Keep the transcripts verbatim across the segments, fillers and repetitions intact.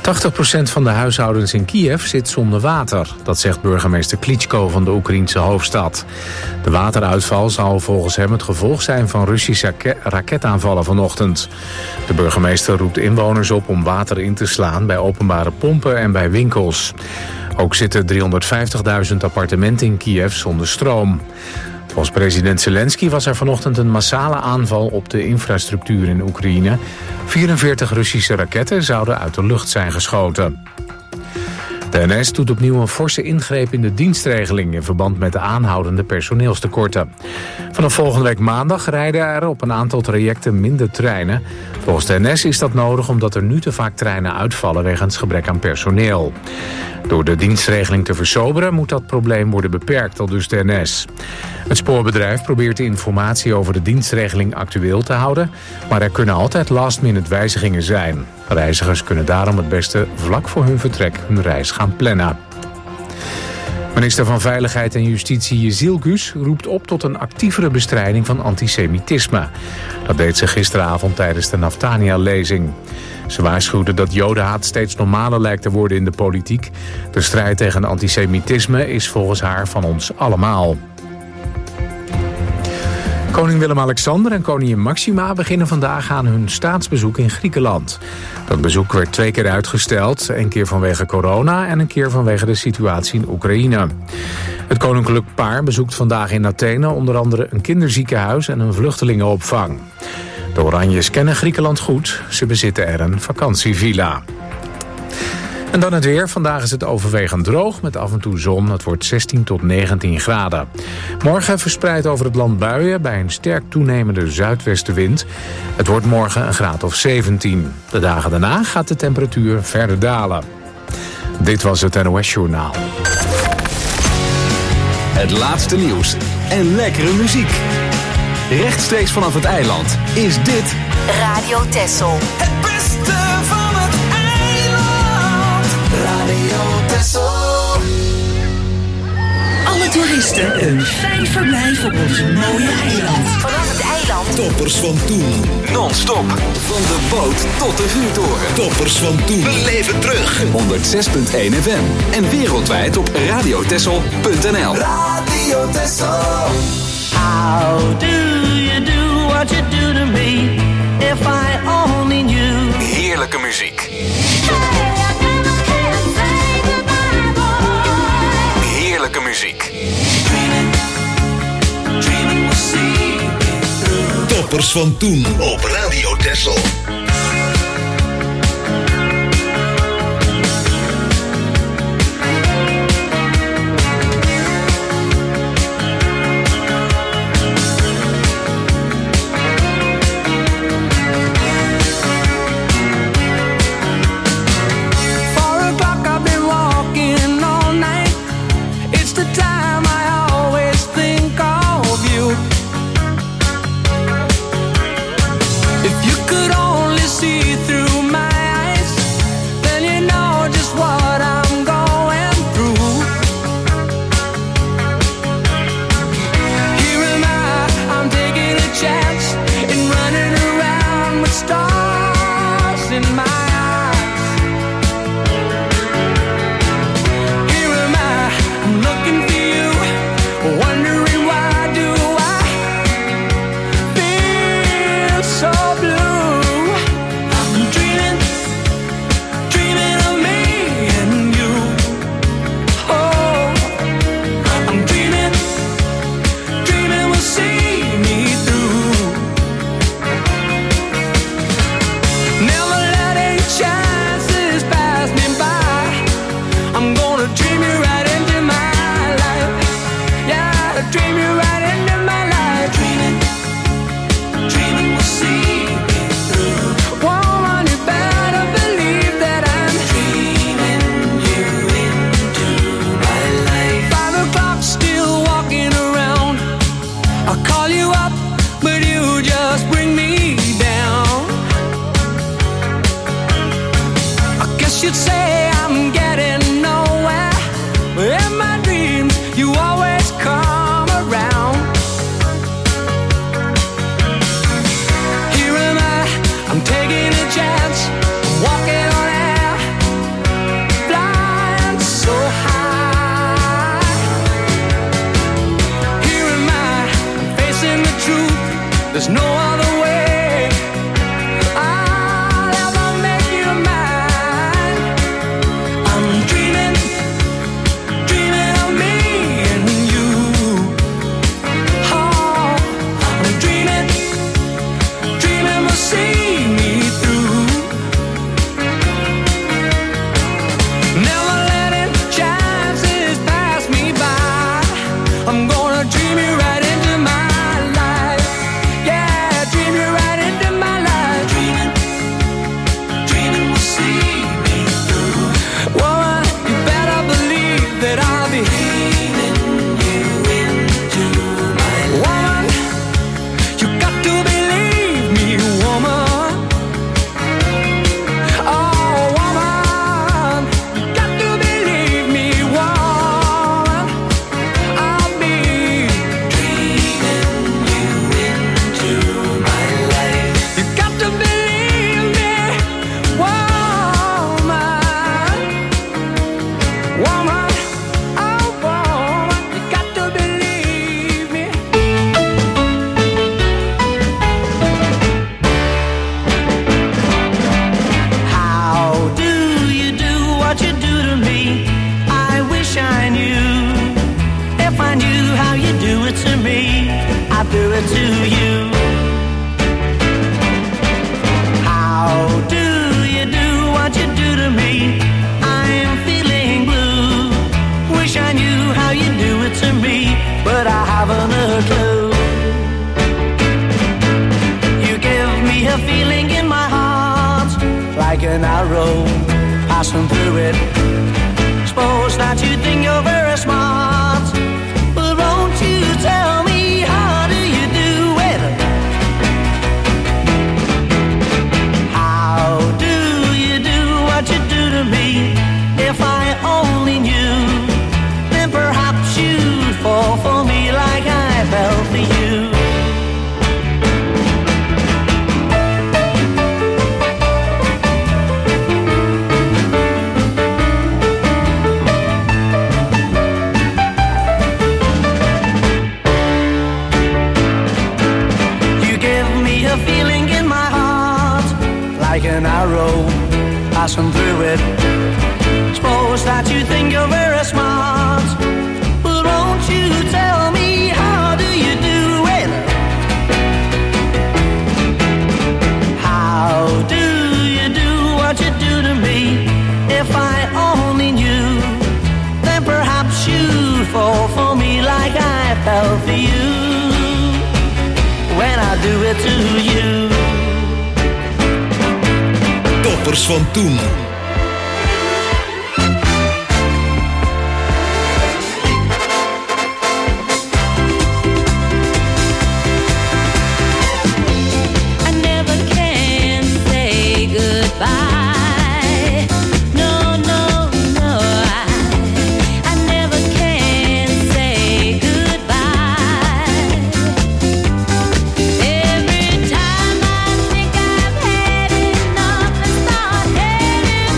tachtig procent van de huishoudens in Kiev zit zonder water. Dat zegt burgemeester Klitschko van de Oekraïense hoofdstad. De wateruitval zou volgens hem het gevolg zijn van Russische raketaanvallen vanochtend. De burgemeester roept inwoners op om water in te slaan bij openbare pompen en bij winkels. Ook zitten driehonderdvijftigduizend appartementen in Kiev zonder stroom. Volgens president Zelensky was er vanochtend een massale aanval op de infrastructuur in Oekraïne. vierenveertig Russische raketten zouden uit de lucht zijn geschoten. De N S doet opnieuw een forse ingreep in de dienstregeling in verband met de aanhoudende personeelstekorten. Vanaf volgende week maandag rijden er op een aantal trajecten minder treinen. Volgens de N S is dat nodig omdat er nu te vaak treinen uitvallen wegens gebrek aan personeel. Door de dienstregeling te versoberen moet dat probleem worden beperkt, aldus de N S. Het spoorbedrijf probeert de informatie over de dienstregeling actueel te houden, maar er kunnen altijd last-minute wijzigingen zijn. Reizigers kunnen daarom het beste vlak voor hun vertrek hun reis gaan plannen. Minister van Veiligheid en Justitie Yildiz roept op tot een actievere bestrijding van antisemitisme. Dat deed ze gisteravond tijdens de Naftania-lezing. Ze waarschuwde dat jodenhaat steeds normaler lijkt te worden in de politiek. De strijd tegen antisemitisme is volgens haar van ons allemaal. Koning Willem-Alexander en koningin Maxima beginnen vandaag aan hun staatsbezoek in Griekenland. Dat bezoek werd twee keer uitgesteld, een keer vanwege corona en een keer vanwege de situatie in Oekraïne. Het koninklijk paar bezoekt vandaag in Athene onder andere een kinderziekenhuis en een vluchtelingenopvang. De Oranjes kennen Griekenland goed, ze bezitten er een vakantievilla. En dan het weer. Vandaag is het overwegend droog met af en toe zon. Het wordt zestien tot negentien graden. Morgen verspreid over het land buien bij een sterk toenemende zuidwestenwind. Het wordt morgen een graad of zeventien. De dagen daarna gaat de temperatuur verder dalen. Dit was het N O S Journaal. Het laatste nieuws en lekkere muziek. Rechtstreeks vanaf het eiland is dit Radio Texel. Het beste van het eiland. Radio Texel. Alle toeristen een fijn verblijf op ons mooie eiland. Vanaf het eiland. Toppers van toen. non-stop van de boot tot de vuurtoren. Toppers van toen. We leven terug. honderd zes komma één F M en wereldwijd op radiotessel punt n l. Radio Texel. How do you do what you do to me? If I only knew. Heerlijke muziek. Heerlijke muziek. Toppers van toen op Radio Texel. There's no other way I'll ever make you mine. I'm dreaming, dreaming of me and you. Oh, I'm dreaming, dreaming will see me through. Never letting chances pass me by. I'm gonna dream you right into my life. Yeah, dream you right into my life. Dreaming, dreaming will see me through. Woman, you better believe that I'll be dreaming you into my life. Woman, you got to believe me, woman. Oh, woman, you got to believe me, woman. I'll be dreaming you into my life. You got to believe me, woman. Woman, oh woman, you got to believe me. How do you do what you do to me? I wish I knew. If I knew how you do it to me, I'd do it to you. How do you do what you do to me? I'm feeling blue. Wish I knew how you do it to me, but I haven't a clue. You give me a feeling in my heart, like an arrow passing through it. Suppose that you think you're very smart, but won't you tell me how do you do it? How do you do what you do to me? If I only knew, then perhaps you'd fall for me like I fell for you. You give me a feeling in my heart, like an arrow passing through it. Suppose that you think you're very smart, but won't you tell me how do you do it? How do you do what you do to me? If I only knew, then perhaps you'd fall for me like I fell for you. When I do it to you. Toppers van toen. I never can say goodbye. No, no, no. I, I never can say goodbye. Every time I think I've had enough and start heading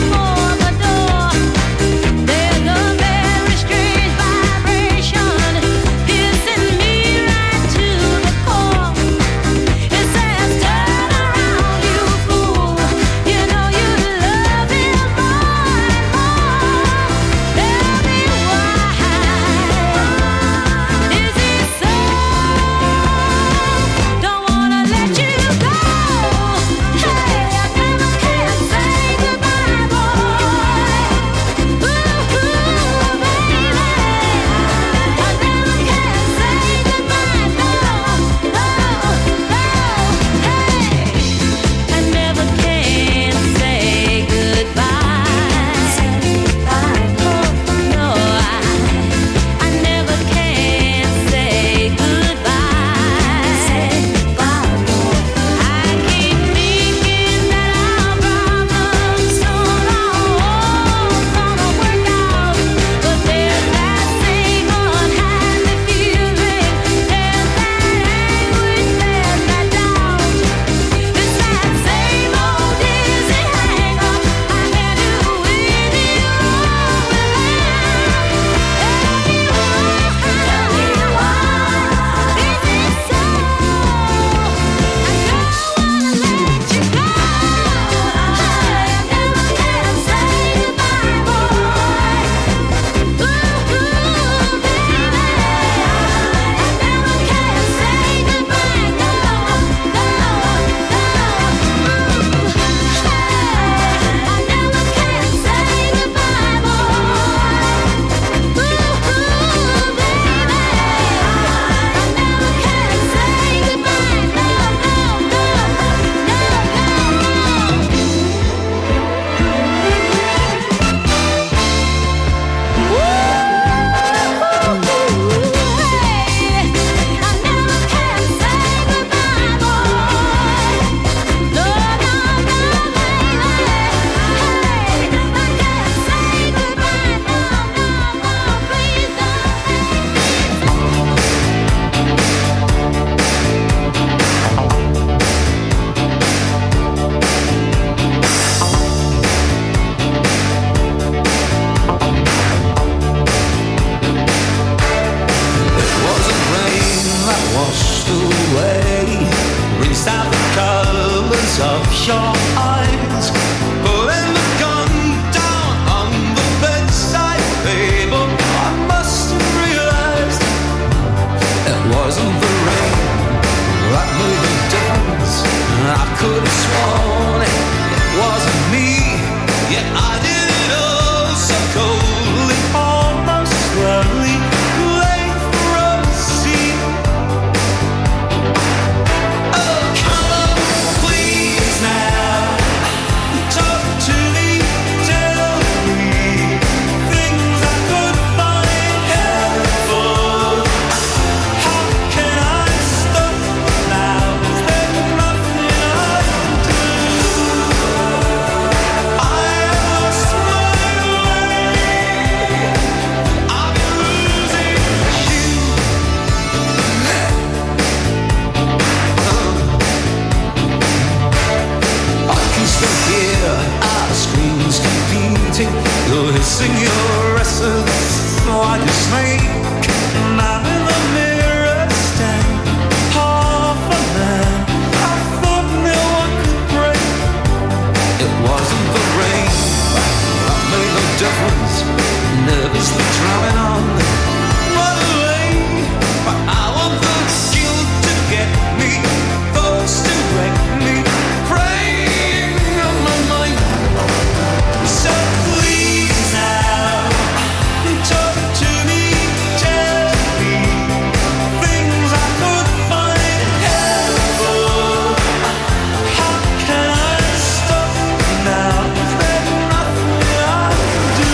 sing your essence like a snake. And I'm in the mirror stand, half a man. I thought no one could break. It wasn't the rain that made no difference. Nervously drumming on what a lane. But I want the guilt to get me, those to wreck me, praying on my mind. So please now, talk to me, tell me things I could find helpful. How can I stop now? Is there nothing I can do?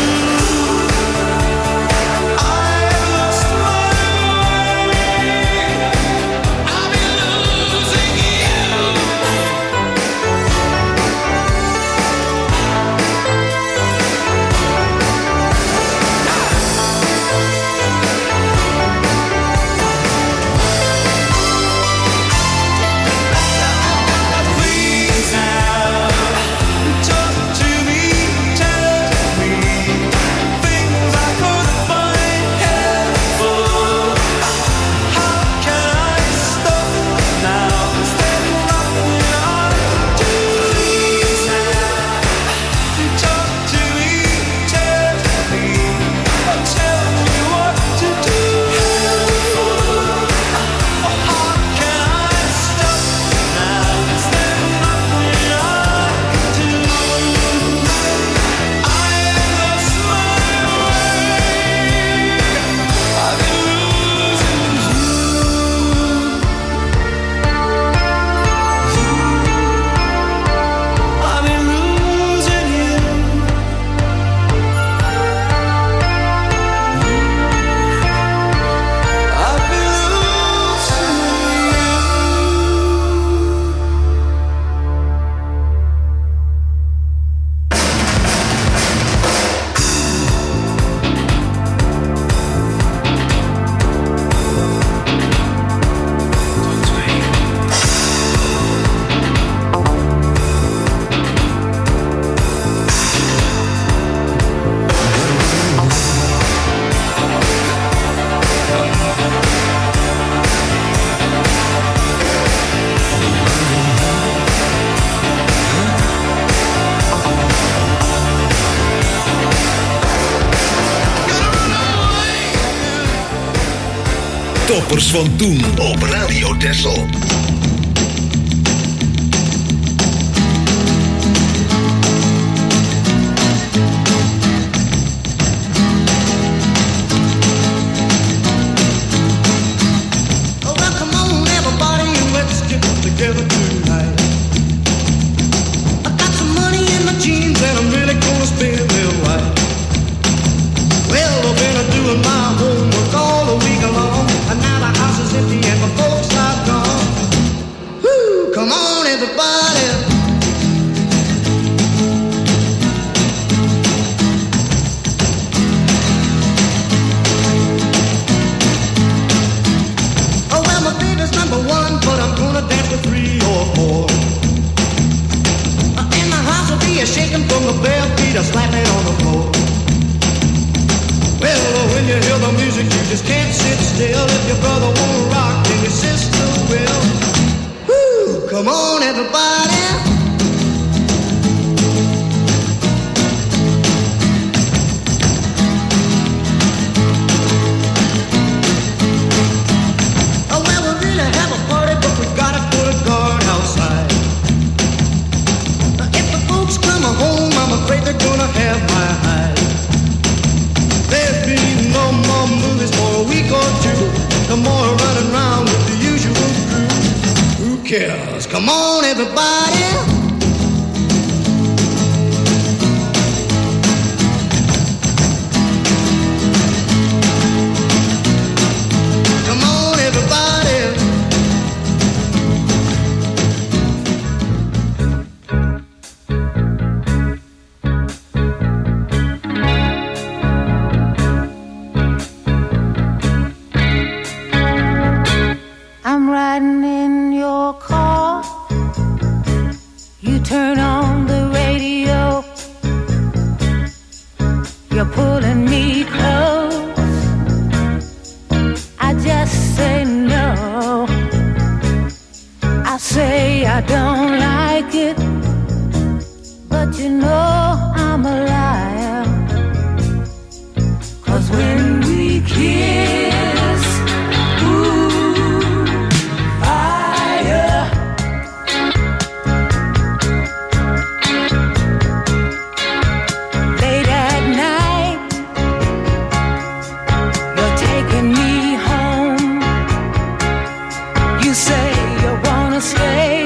I've lost my way. I've been losing you. Please now, talk to me, tell me things I could find helpful. How can I stop now? Is there nothing I can do? Please now, talk to me, tell me, tell me what to do. How can I stop now? Is there nothing I can do? I lost my way. I've been losing you. I've been losing you. I've been Toppers van toen op Radio Texel. Oh, well, come on, everybody, let's get together tonight. I got some money in my jeans and I'm really gonna spend it right. Well, I've been doing my homework all the week long, and now the house is empty and my folks are gone. Woo, come on, everybody. Oh, well, my baby's number one, but I'm gonna dance with three or four. And the house will be a shaking from the bare feet a slapping on the floor. Well, when you hear the music, you just can't sit still. If your brother won't rock, then your sister will. Woo, come on, everybody. Oh, well, we really have a party, but we gotta put a guard outside. If the folks come home, I'm afraid they're gonna have my hide. There'll be no more movies for a week or two. No more running around with the usual crew. Who cares? Come on, everybody. Come on, everybody. I'm riding in your car. you're pulling me close. I just say no. I say I don't like it, but you know I'm a liar. 'Cause when we kiss, ooh, fire. Late at night, you're taking me home. You say you wanna stay.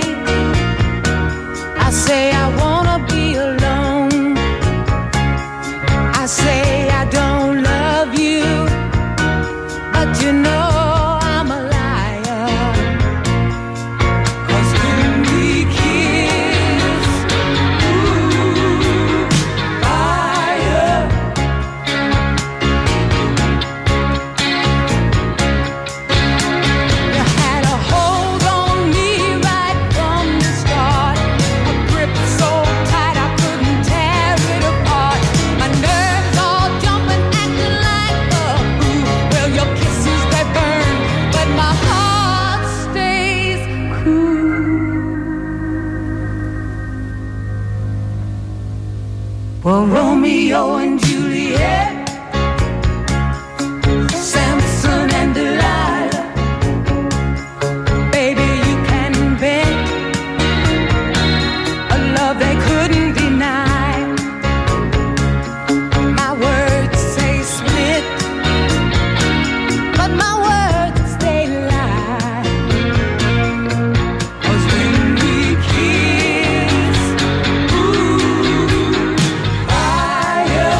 I say I wanna be alone. I say I don't love you, but you know I'm a liar. 'Cause when we kiss, ooh, fire. You had a hold on me right from the start, a grip so tight I couldn't tear it apart. My nerves all jumping, acting like a fool. Well, your kisses they burn, but my heart stays cool. Well, Romeo and Juliet, Samson and Delilah. Baby, you can bet a love they couldn't deny. My words say split, but my words they lie. 'Cause when we kiss, ooh, fire.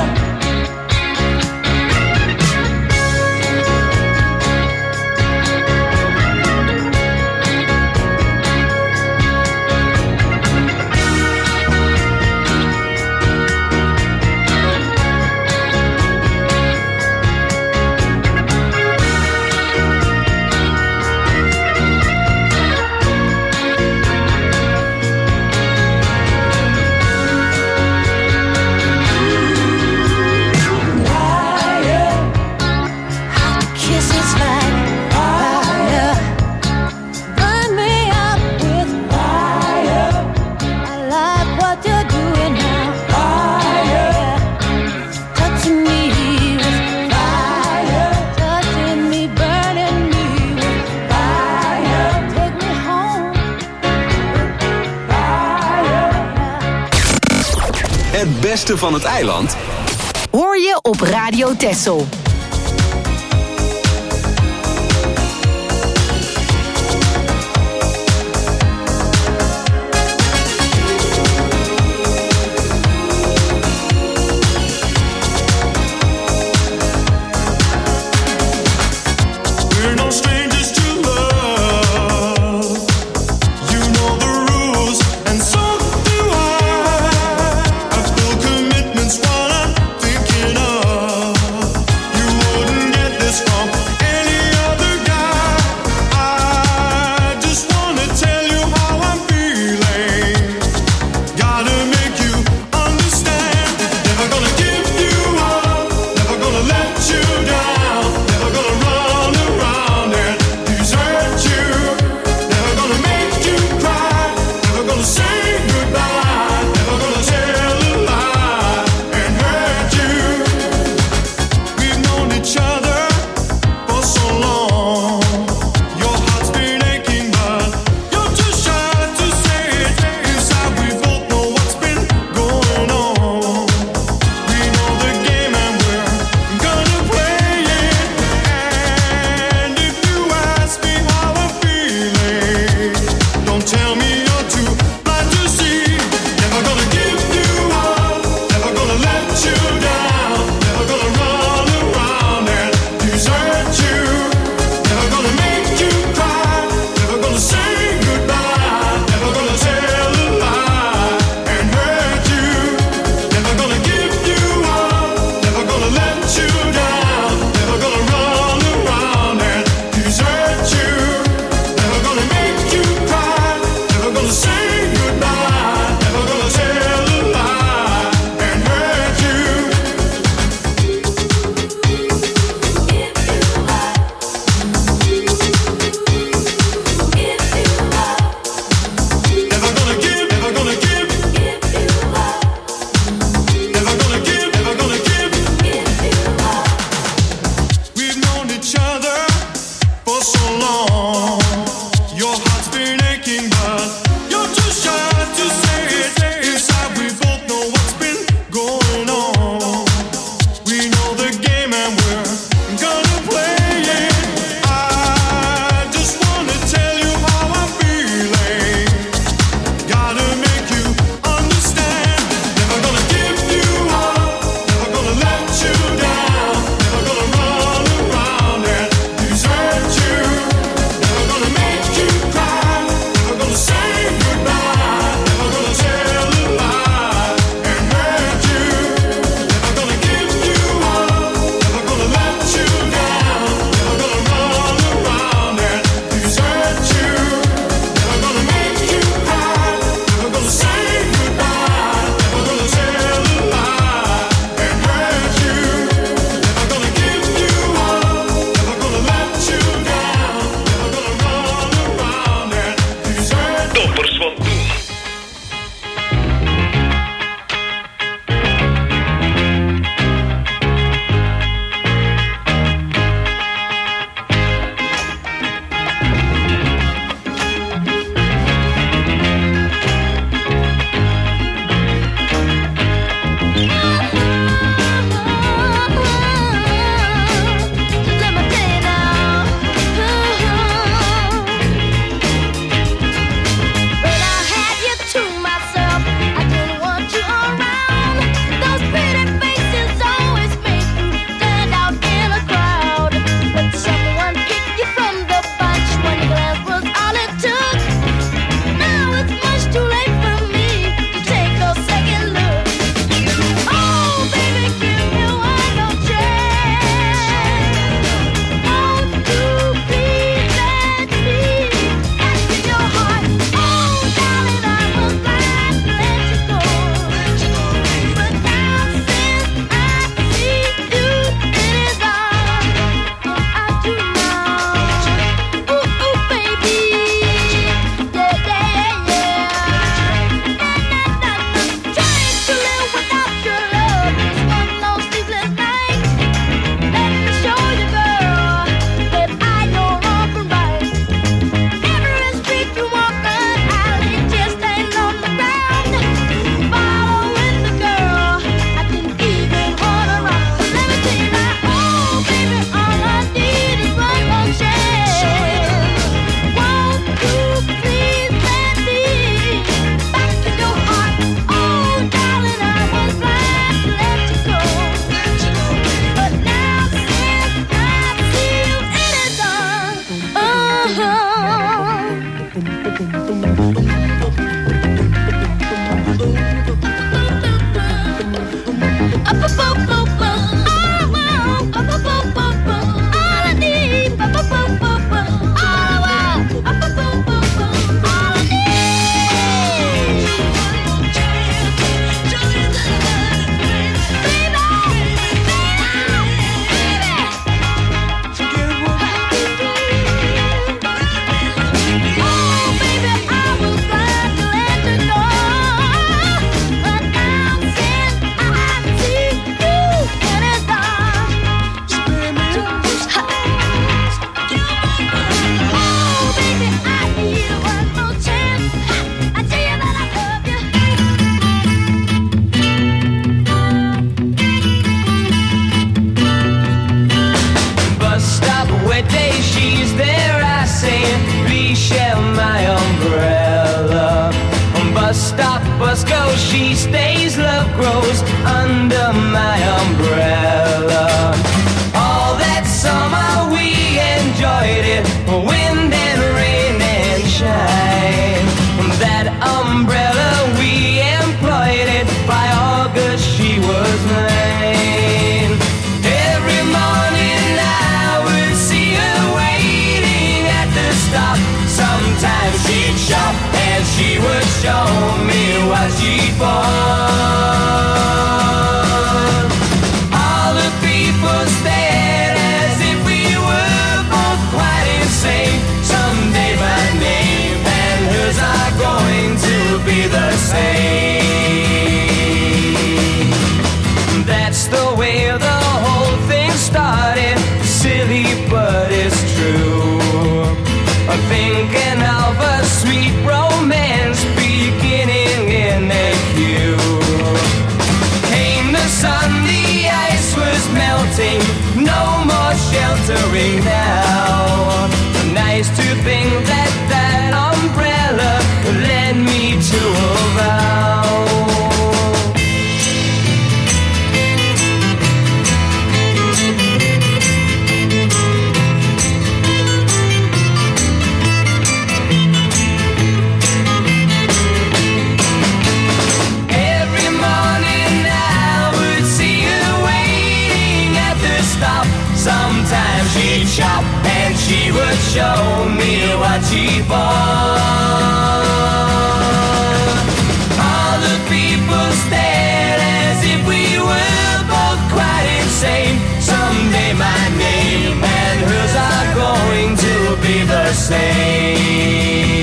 Fire. Our kisses like fire. Burn me up with fire. I like what you're doing now. Fire. Touching me with fire. Touching me, burning me with fire. Take me home. Fire. Het beste van het eiland Hoor je op Radio Texel. We're no strangers to love. You know the rules, and so do I. I feel commitment's what I'm thinking of. You that's the way the whole thing started. Silly, but it's true. I'm thinking of a sweet romance beginning in a queue. Came the sun, the ice was melting, no more sheltering now. Nice to think that that umbrella led me to a vow. Every morning I would see her waiting at the stop. Sometimes she'd shop and she would show me what she bought. All the people stared as if we were both quite insane. Someday my name and hers are going to be the same.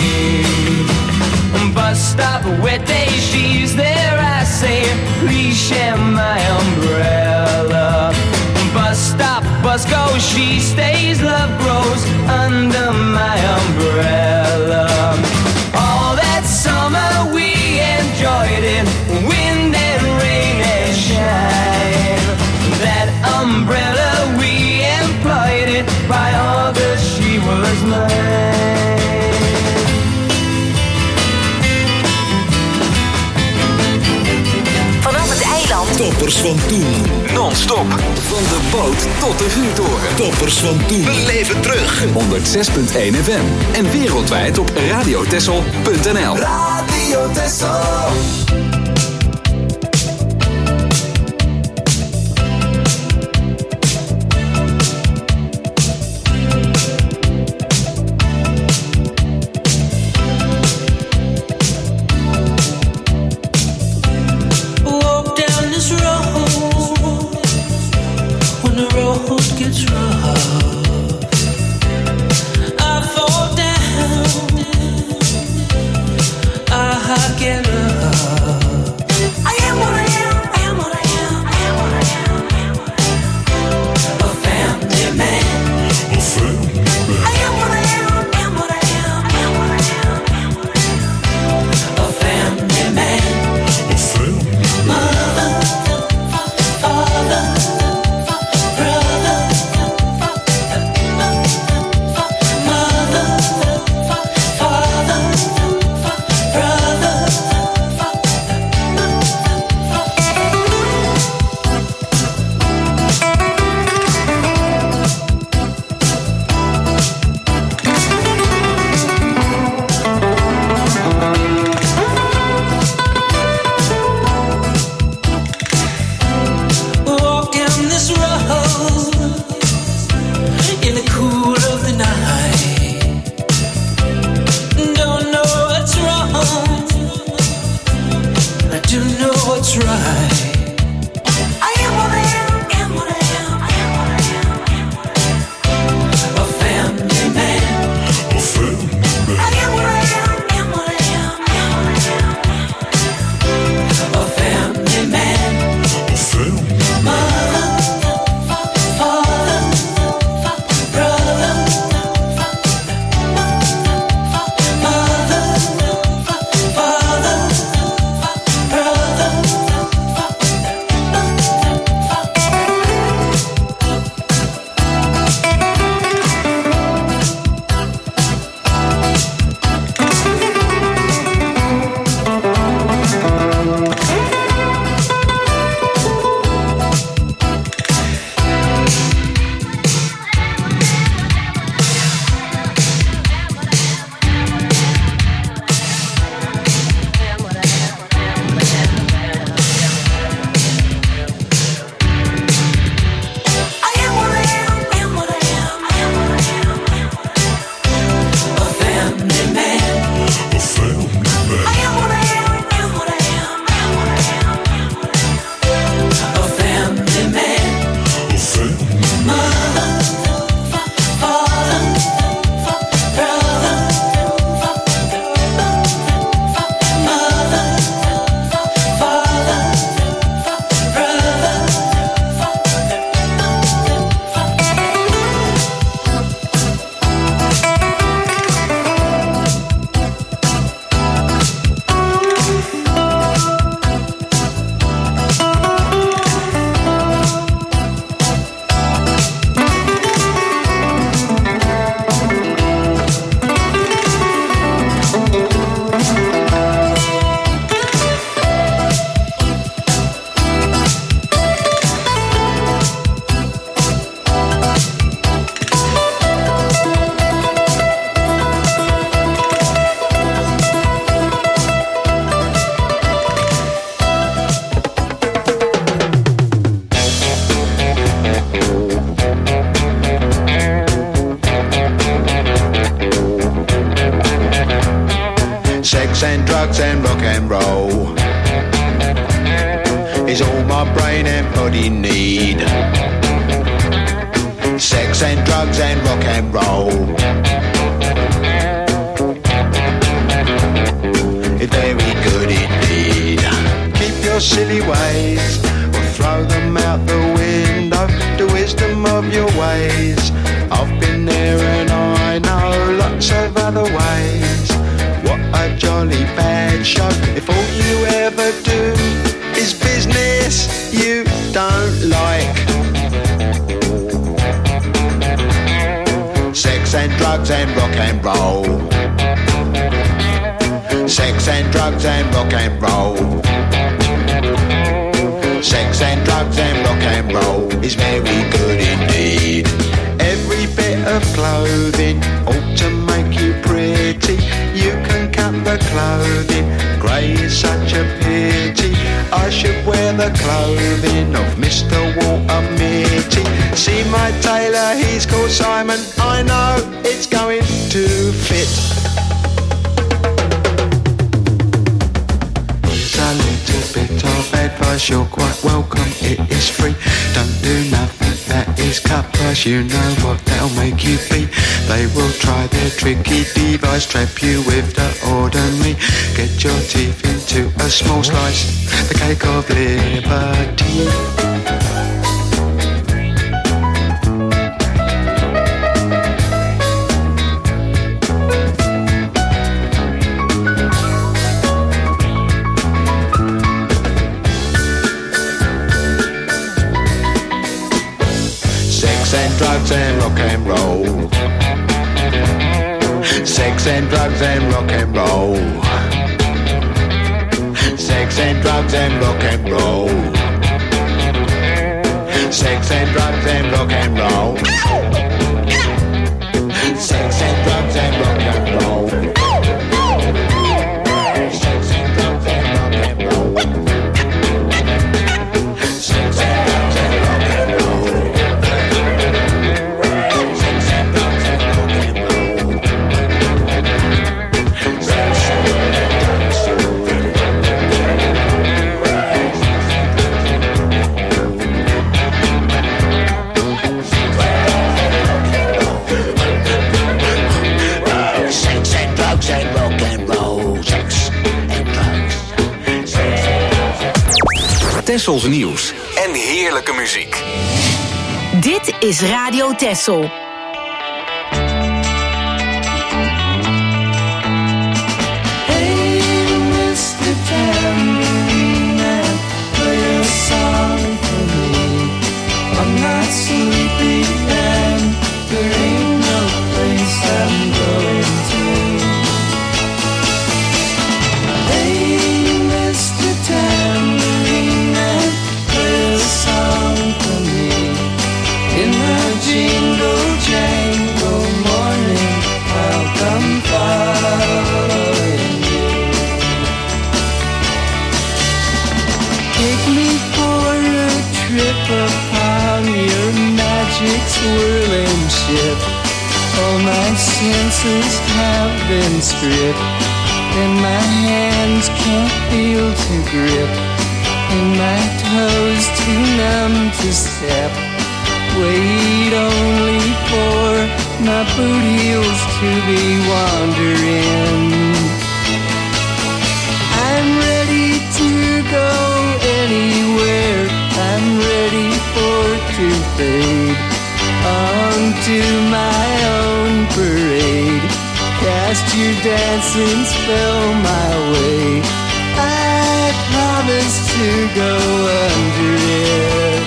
Bus stop, wet day, she's there, I say, please share my umbrella. Bus stop, bus goes, she stays, love grows under my umbrella. All that summer we enjoyed it, wind and rain and shine. That umbrella we employed it, by August she was mine. Vanaf het eiland. Toppers van toen. Non-stop. Van de boot tot de vuurtoren. Toppers van toen. Beleef het terug. honderdzes punt één F M. En wereldwijd op radiotessel punt n l. Radio Texel. Walk down this road when the road gets rough. I fall down, I get up. everybody need. Sex and drugs and rock and roll. It's very good indeed. Keep your silly ways or throw them out the window. The wisdom of your ways. I've been there and I know lots of other ways. What a jolly bad show if all you ever do is business you don't like. Sex and drugs and rock and roll. Sex and drugs and rock and roll. Sex and drugs and rock and roll is very good indeed. Every bit of clothing ought to make you pretty. You can cut the clothing, grey is such a pity. I should wear the clothing of Mister Walter Mitty. See my tailor, he's called Simon. I know it's going to fit. Here's a little bit of advice, you're quite welcome, it is free. Don't do nothing that is cut price, you know what they'll make you be. They will try their tricky device, trap you with the ordinary. Get your teeth into a small slice, the cake of liberty. Drugs and rock and roll. Sex and drugs and rock and roll. Sex and drugs and rock and roll. Sex and drugs and rock and roll. Sex and drugs and rock and roll. Sex and drugs and rock and roll. Sex and drugs and rock and roll. Tessels nieuws en heerlijke muziek. Dit is Radio Tessel. Hey, Mister Tambourine Man, play a song for me. I'm not sleepy and there ain't no place I'm going to. Hey, Mister Tambourine Man, play a song for me. In the jingle jangle morning, I'll come following you. Take me for a trip upon your magic swirling ship. All my senses have been stripped, and my hands can't feel to grip, and my toes too numb to step. Wait only for my boot heels to be wandering. I'm ready to go anywhere. I'm ready for to fade onto my own parade. Cast your dancing spell my way. I promise to go under it.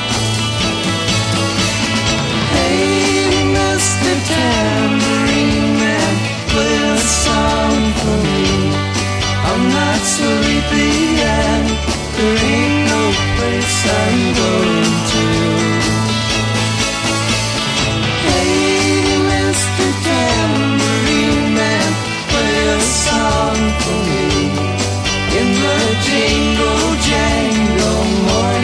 Hey, Mister Tambourine Man, play a song for me. I'm not sleepy and there ain't no place I'm going to. Hey, Mister Tambourine Man, play a song for me. In the jingle jangle morning,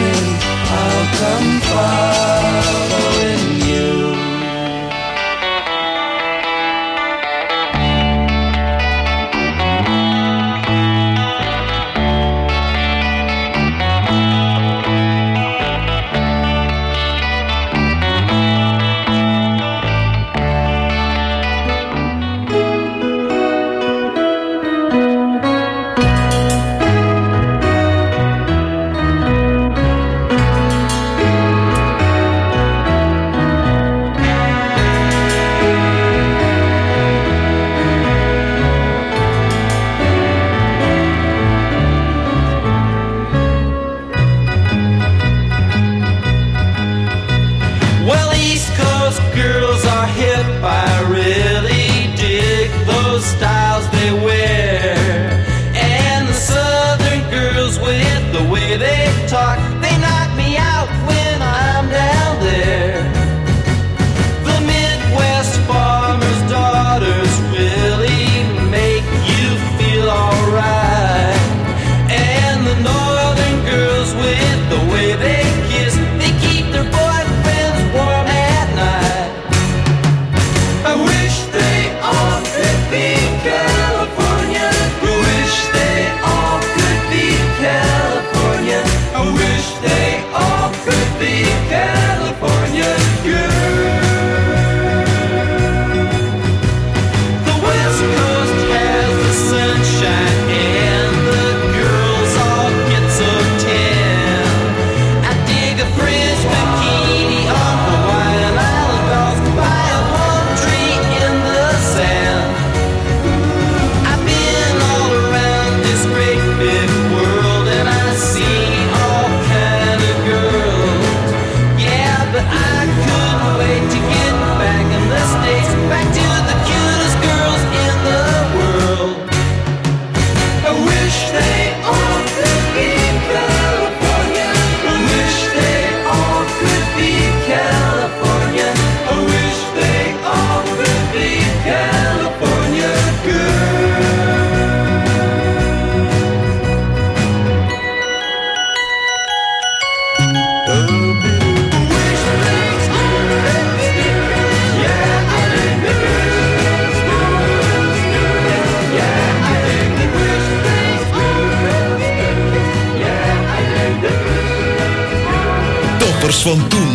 toppers van toen.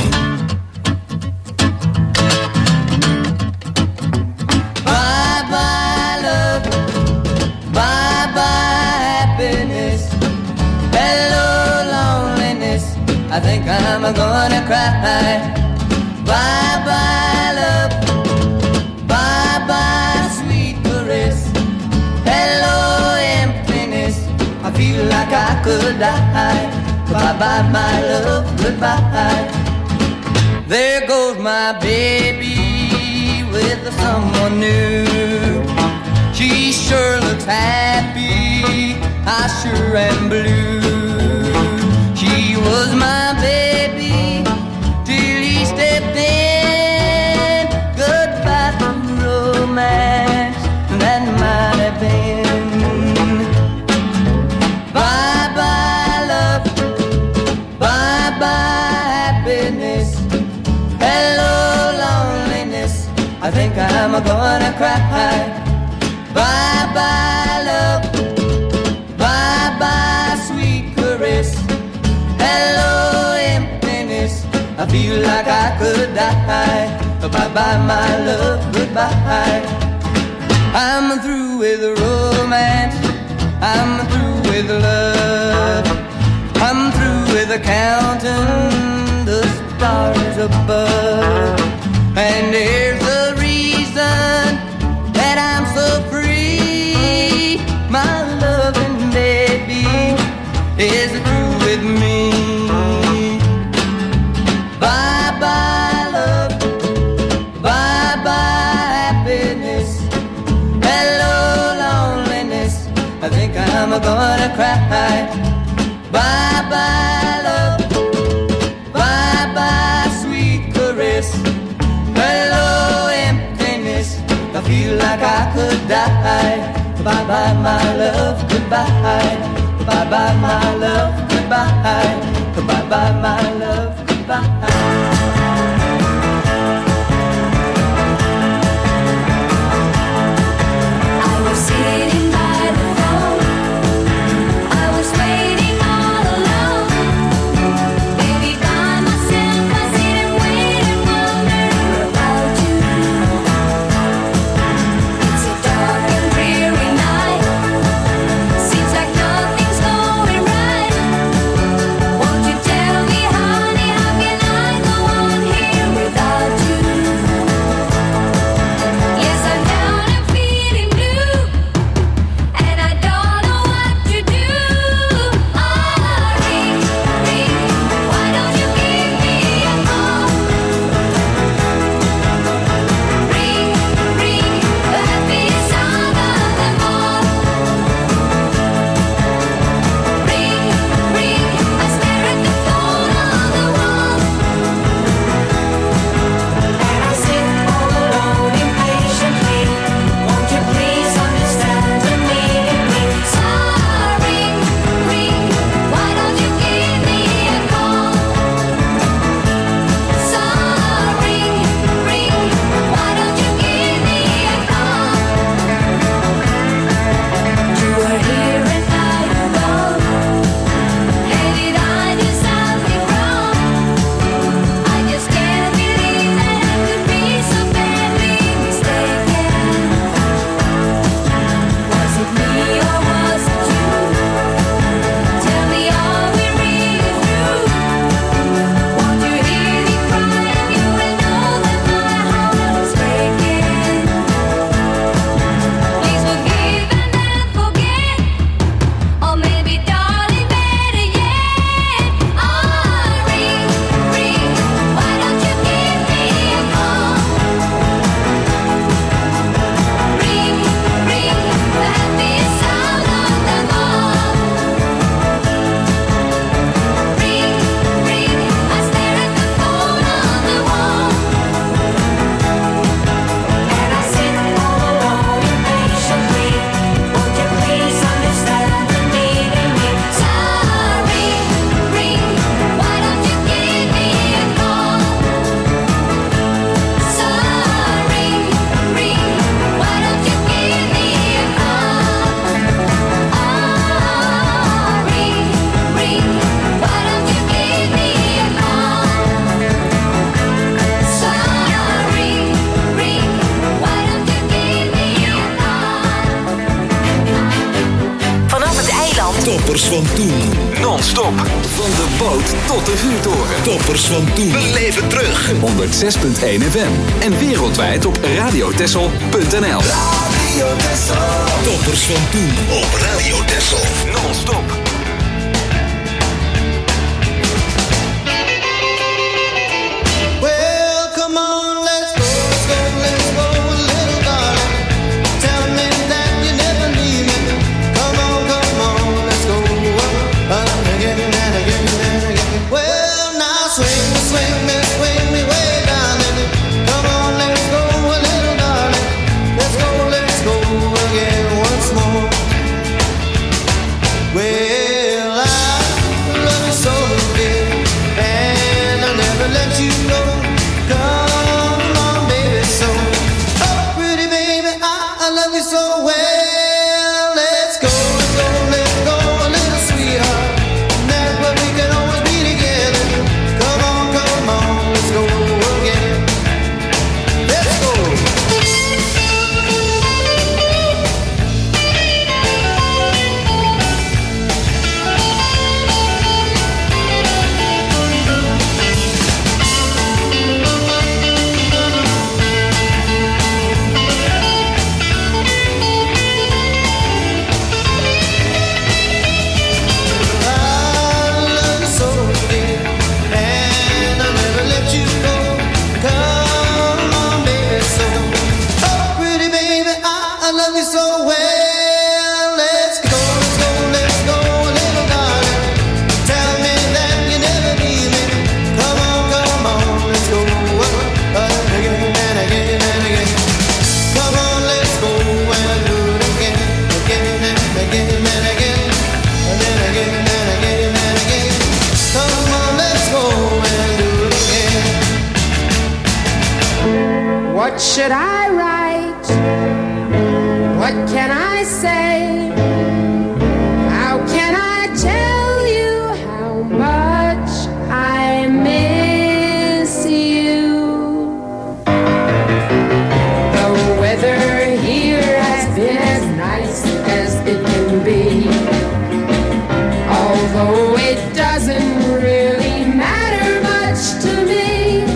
Bye bye love, bye bye happiness, hello loneliness, I think I'm gonna cry. Bye bye love, bye bye sweet caress, hello emptiness, I feel like I could die. Bye bye my love, goodbye. There goes my baby with someone new. She sure looks happy, I sure am blue. She was my baby till he stepped in. Goodbye to romance, that might have been. Bye bye love, bye bye happiness, hello loneliness, I think I'm gonna cry. Bye bye love, bye bye sweet caress, hello emptiness, I feel like I could die. Bye bye my love, goodbye. I'm through with romance, I'm through with love, I'm through with counting the stars above. And there's a reason that I'm so free. My loving baby is through with me. Bye bye love, bye bye happiness, hello loneliness, I think I'm gonna cry. Bye bye love, bye bye sweet caress, hello emptiness, I feel like I could die. Bye bye my love, goodbye. Bye bye my love, goodbye. Bye bye my love, goodbye. Sitting by the phone, I was waiting all alone. Baby, by myself, I sit and wait and wonder about you. It's a dark and dreary night, seems like nothing's going right. Won't you tell me, honey, how Toppers van toen. Non-stop. Van de boot tot de vuurtoren. Toppers van toen. Beleef het terug. honderd zes komma één F M. En wereldwijd op radio texel punt n l. Radio Texel. Toppers van toen op Radio Texel. Non-stop. Well, come on, let's go, let's go, let's go, little darling. Tell me that you never leave me. Come on, come on, let's go uh, again and again and again. Well, now swing me, swing me, swing me way down in it. Come on, let's go, little darling. Let's go, let's go again once more. Well, I love you so good, and I'll never let you go. Come on, baby, so oh, pretty baby, I, I love you so well. Let's go, let's go, let's go, a little sweetheart. That's where we can always be together. Come on, come on, let's go again. Let's go. What should I write? What can I say? How can I tell you how much I miss you? The weather here has been as nice as it can be, although it doesn't really matter much to me.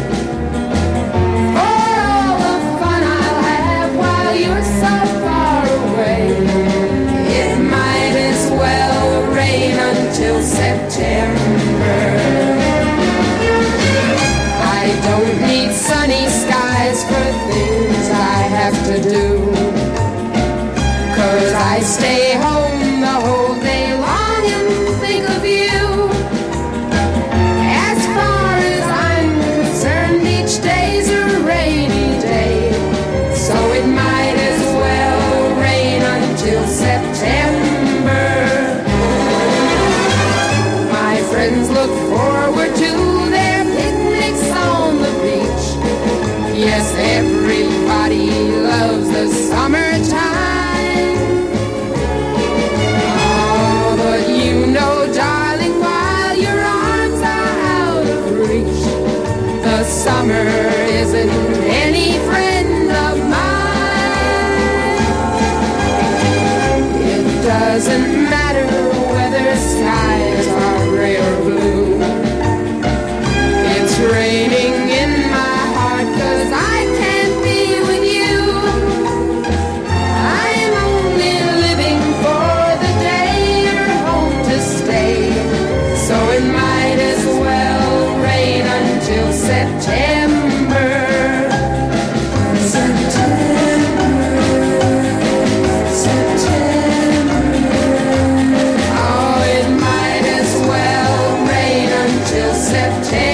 Till September. I don't need sunny skies for things I have to do, 'cause I stay home the whole day long and think of you. As far as I'm concerned, each day's a rainy day, so it might as well rain until September. Friends look forward to their picnics on the beach. Yes, everybody loves the summertime. Oh, but you know, darling, while your arms are out of reach, the summer isn't any friend of mine. It doesn't matter whether skies are gray or blue. It's raining in my heart 'cause I can't be with you. I'm only living for the day you're home to stay, so it might as well rain until September. September, September. Oh, it might as well rain until September.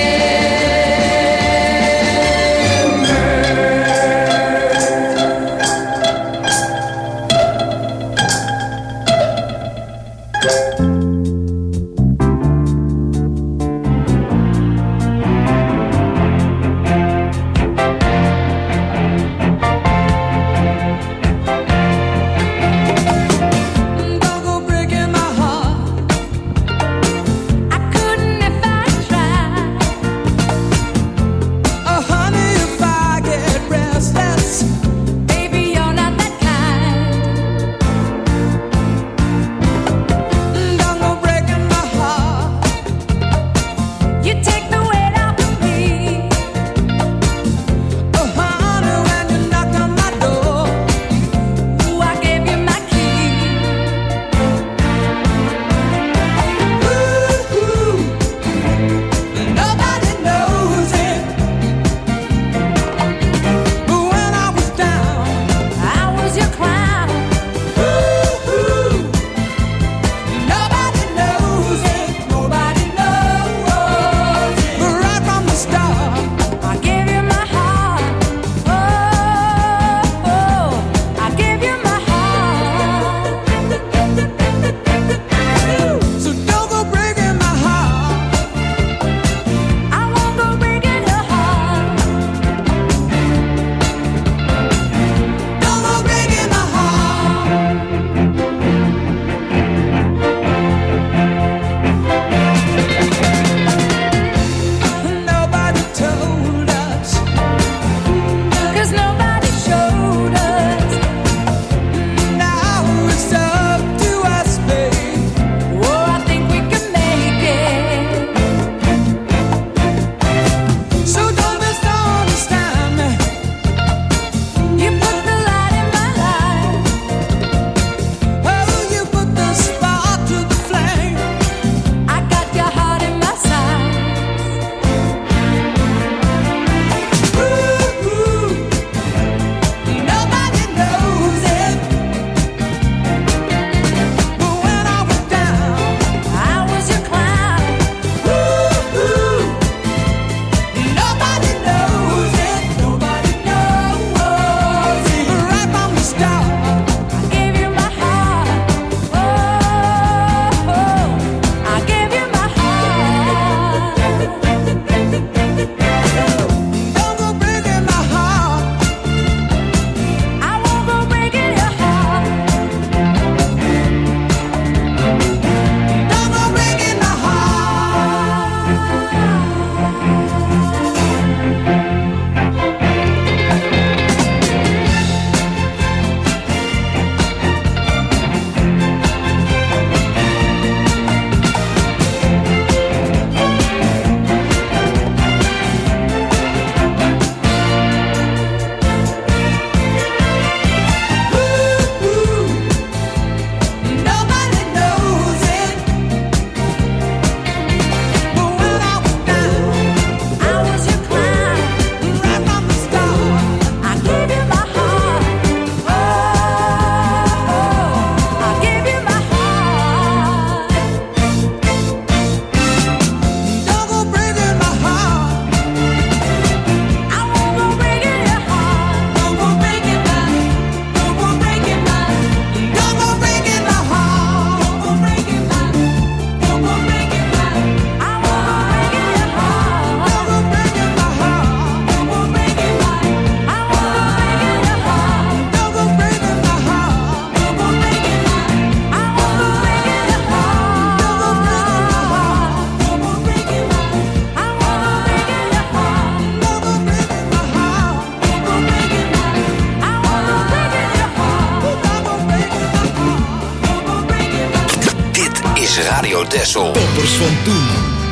Radio Texel. Toppers van toen.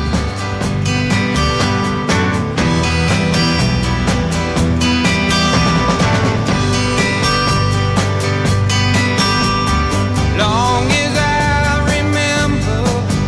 Long as I remember,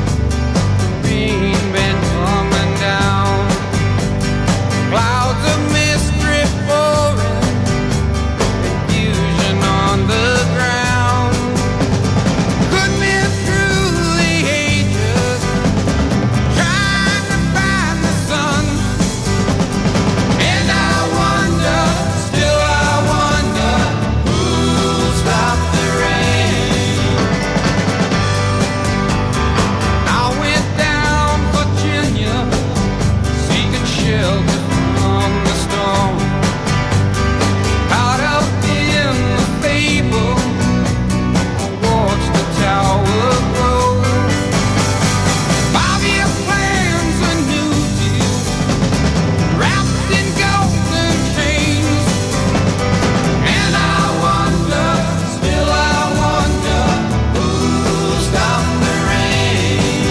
rain been coming down, clouds of mist drift pouring, confusion on the ground. Could me through the ages, trying to find the sun, and I wonder, still I wonder, who'll stop the rain. I went down Virginia, seeking shelter from the storm. Caught up in the fable, I watched the tower grow. Five-year plans, a new deal, wrapped in golden chains. And I wonder, still I wonder, who'll stop the rain.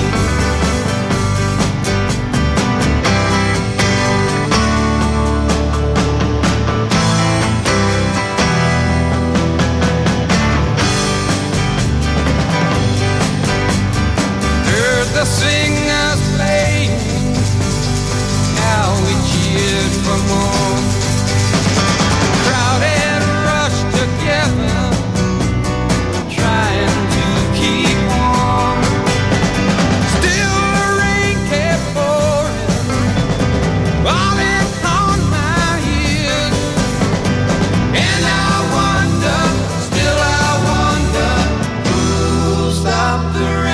Heard the singers playing, how we cheered for more. Crowd had rushed together, trying to keep warm. Still the rain kept pouring, falling on my ears. And I wonder, still I wonder, who'll stop the rain.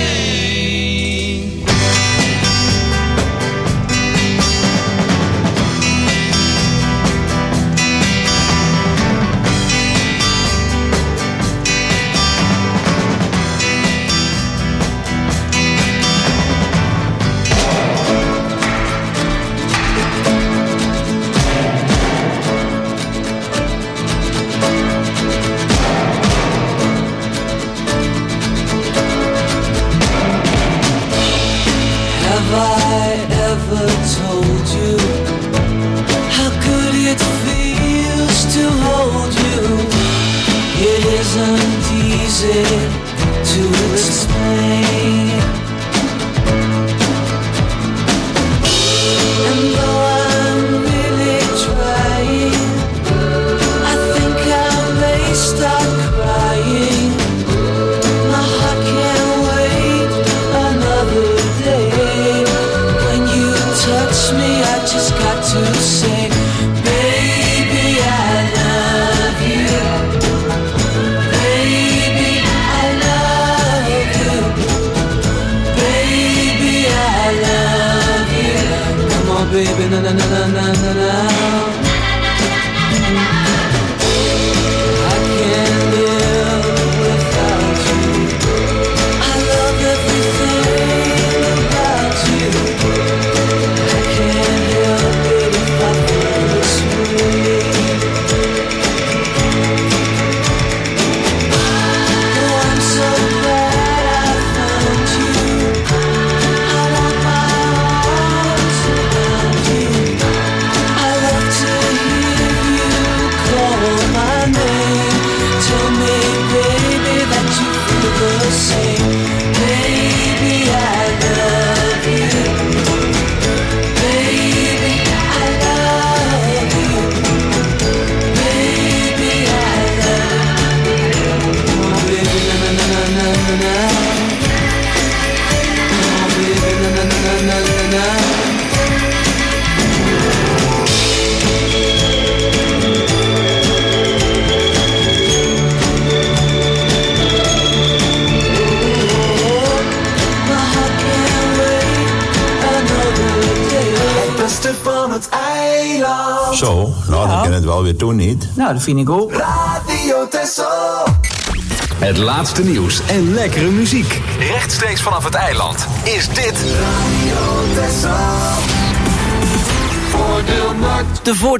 Have I ever told you how good it feels to hold you? It isn't easy to explain. And though I'm really trying, I think I may start crying. My heart can't wait another day. When you touch me, I just got to say, baby, I love you. Baby, I love you. Baby, I love you. Come on, baby, na na na na na na na. I can't live without you. I love everything about you. I can't help it if I feel this way. Oh, I'm so glad I found you. I want my arms around you. I love to hear you call my name. Tell me, baby, that you feel the same. Baby, I love you. Baby, I love you. Baby, I love you. Come on, baby, na na na na na na. Come on, baby, na na na na na na na. My heart can't wait another day. Het beste van het eiland. Zo, nou dan kan het wel weer doen, niet? Nou, dat vind ik ook. Radio Texel. Het laatste nieuws en lekkere muziek. Rechtstreeks vanaf het eiland is dit Radio Texel. Voordeelmarkt. De voordeel